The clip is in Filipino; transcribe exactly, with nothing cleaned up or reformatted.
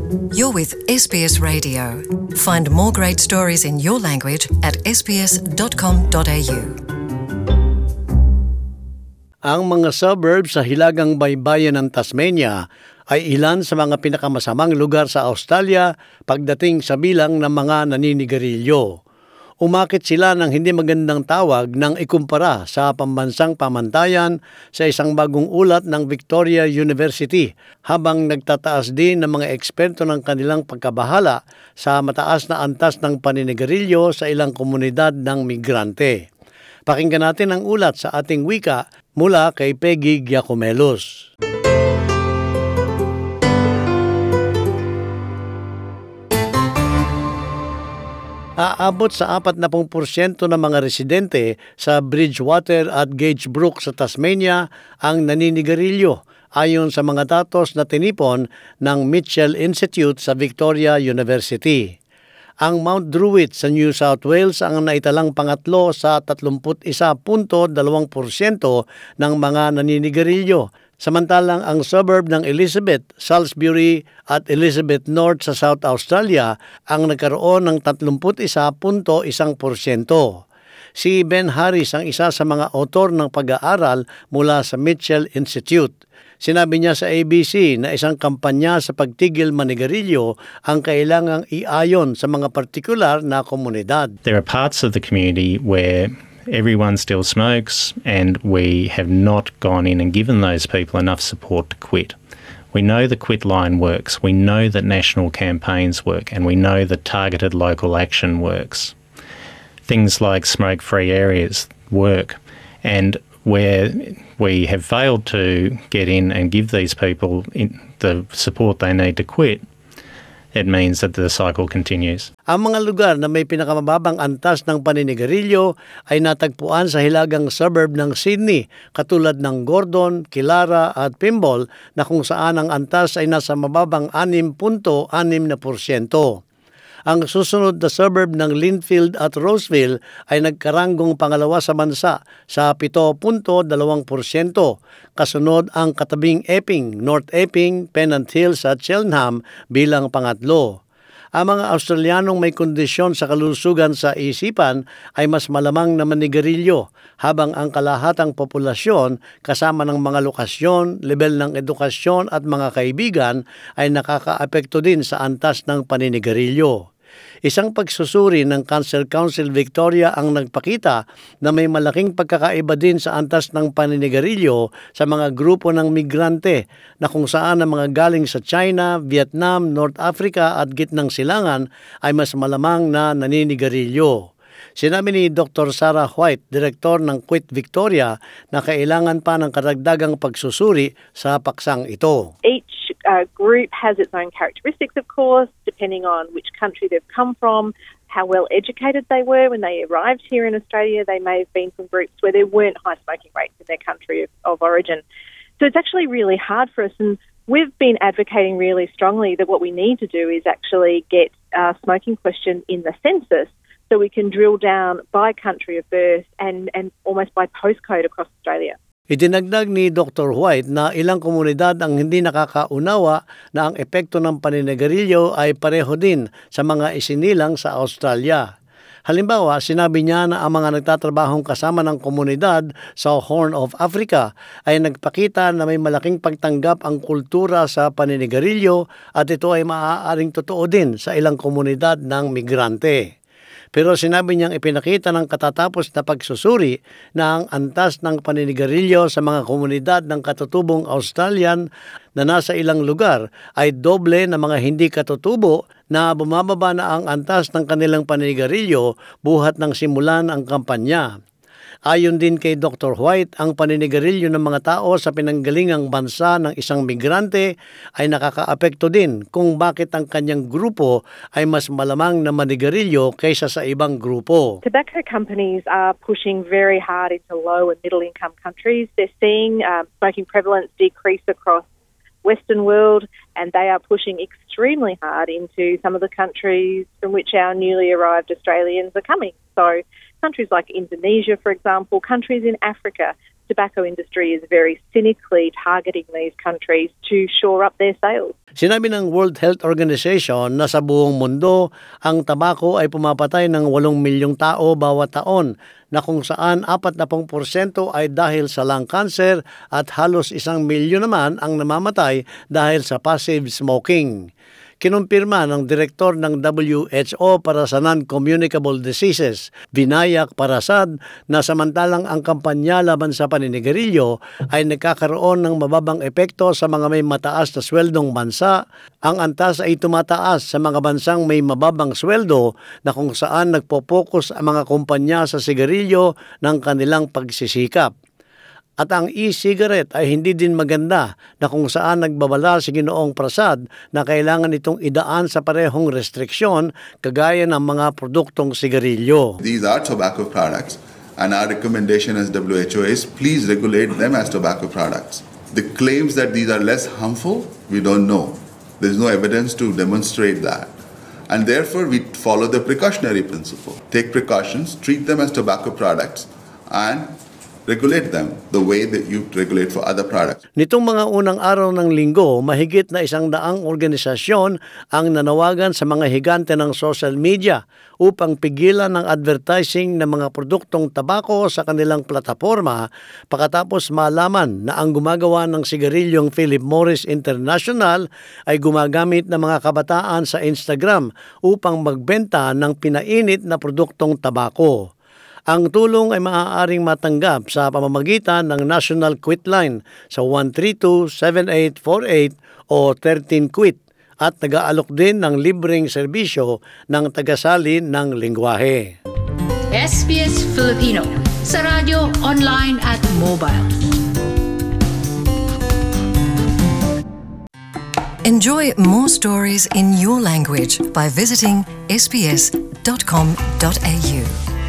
You're with S B S Radio. Find more great stories in your language at s b s dot com dot a u. Ang mga suburbs sa hilagang baybayin ng Tasmania ay ilan sa mga pinakamasamang lugar sa Australia pagdating sa bilang ng mga naninigarilyo. Umakit sila ng hindi magandang tawag nang ikumpara sa pambansang pamantayan sa isang bagong ulat ng Victoria University habang nagtataas din ng mga eksperto ng kanilang pagkabahala sa mataas na antas ng paninigarilyo sa ilang komunidad ng migrante. Pakinggan natin ang ulat sa ating wika mula kay Peggy Giacomelos. Aabot sa apat na porsyento ng mga residente sa Bridgewater at Gage Brook sa Tasmania ang naninigarilyo ayon sa mga datos na tinipon ng Mitchell Institute sa Victoria University. Ang Mount Druitt sa New South Wales ang naitalang pangatlo sa thirty-one point two porsyento ng mga naninigarilyo. Samantalang ang suburb ng Elizabeth, Salisbury at Elizabeth North sa South Australia ang nagkaroon ng thirty-one point one porsyento. Si Ben Harris ang isa sa mga autor ng pag-aaral mula sa Mitchell Institute. Sinabi niya sa A B C na isang kampanya sa pagtigil manigarilyo ang kailangang iayon sa mga partikular na komunidad. There are parts of the community where everyone still smokes, and we have not gone in and given those people enough support to quit. We know the quit line works, we know that national campaigns work, and we know that targeted local action works. Things like smoke-free areas work, and where we have failed to get in and give these people the support they need to quit, it means that the cycle continues. Ang mga lugar na may pinakamababang antas ng paninigarilyo ay natagpuan sa hilagang suburb ng Sydney, katulad ng Gordon, Killara at Pymble na kung saan ang antas ay nasa mababang six point six porsyento. Ang susunod na suburb ng Linfield at Roseville ay nagkaranggong pangalawa sa bansa sa seven point two porsyento. Kasunod ang katabing Epping, North Epping, Pennant Hills at Cheltenham bilang pangatlo. Ang mga Australianong may kondisyon sa kalusugan sa isipan ay mas malamang na manigarilyo, habang ang kalahatang populasyon kasama ng mga lokasyon, level ng edukasyon at mga kaibigan ay nakakaapekto din sa antas ng paninigarilyo. Isang pagsusuri ng Cancer Council Victoria ang nagpakita na may malaking pagkakaiba din sa antas ng paninigarilyo sa mga grupo ng migrante na kung saan ang mga galing sa China, Vietnam, North Africa at Gitnang Silangan ay mas malamang na naninigarilyo. Sinabi ni Doctor Sarah White, direktor ng Quit Victoria, na kailangan pa ng karagdagang pagsusuri sa paksang ito. Each uh, group has its own characteristics, of course, depending on which country they've come from, how well educated they were when they arrived here in Australia. They may have been from groups where there weren't high smoking rates in their country of, of origin. So it's actually really hard for us, and we've been advocating really strongly that what we need to do is actually get a smoking question in the census, so we can drill down by country of birth and, and almost by postcode across Australia. Idinagdag ni Doctor White na ilang komunidad ang hindi nakakaunawa na ang epekto ng paninigarilyo ay pareho din sa mga isinilang sa Australia. Halimbawa, sinabi niya na ang mga nagtatrabahong kasama ng komunidad sa Horn of Africa ay nagpakita na may malaking pagtanggap ang kultura sa paninigarilyo at ito ay maaaring totoo din sa ilang komunidad ng migrante. Pero sinabi niyang ipinakita ng katatapos na pagsusuri na ang antas ng paninigarilyo sa mga komunidad ng katutubong Australian na nasa ilang lugar ay doble na mga hindi katutubo na bumababa na ang antas ng kanilang paninigarilyo buhat ng simulan ang kampanya. Ayon din kay Doctor White, ang paninigarilyo ng mga tao sa pinanggalingang bansa ng isang migrante ay nakakaapekto din kung bakit ang kanyang grupo ay mas malamang na manigarilyo kaysa sa ibang grupo. Tobacco companies are pushing very hard into low and middle income countries. They're seeing um, smoking prevalence decrease across Western world, and they are pushing extremely hard into some of the countries from which our newly arrived Australians are coming. So countries like Indonesia, for example, countries in Africa, tobacco industry is very cynically targeting these countries to shore up their sales. Sinabi ng World Health Organization na sa buong mundo, ang tabako ay pumapatay ng walong milyong tao bawat taon, na kung saan apat na porsyento ay dahil sa lung cancer at halos isang milyon naman ang namamatay dahil sa passive smoking. Kinumpirma ng direktor ng W H O para sa Non-Communicable Diseases, Vinayak Parasad, na samantalang ang kampanya laban sa paninigarilyo ay nagkakaroon ng mababang epekto sa mga may mataas na sweldong bansa, ang antas ay tumataas sa mga bansang may mababang sweldo na kung saan nagpo-focus ang mga kumpanya sa sigarilyo ng kanilang pagsisikap. At ang e-cigarette ay hindi din maganda na kung saan nagbabala si Ginoong Prasad na kailangan itong idaan sa parehong restriksyon kagaya ng mga produktong sigarilyo. These are tobacco products and our recommendation as W H O is please regulate them as tobacco products. The claims that these are less harmful, we don't know. There is no evidence to demonstrate that. And therefore we follow the precautionary principle. Take precautions, treat them as tobacco products and regulate them the way that you regulate for other products. Nitong mga unang araw ng linggo, mahigit na isang daang organisasyon ang nanawagan sa mga higante ng social media upang pigilan ng advertising ng mga produktong tabako sa kanilang plataforma pagkatapos malaman na ang gumagawa ng sigarilyong Philip Morris International ay gumagamit ng mga kabataan sa Instagram upang magbenta ng pinainit na produktong tabako. Ang tulong ay maaaring matanggap sa pamamagitan ng National Quit Line sa one three two, seven eight four eight o thirteen quit at nag-aalok din ng libreng serbisyo ng tagasalin ng lingwahe. S B S Filipino sa radyo, online at mobile. Enjoy more stories in your language by visiting s b s dot com dot a u.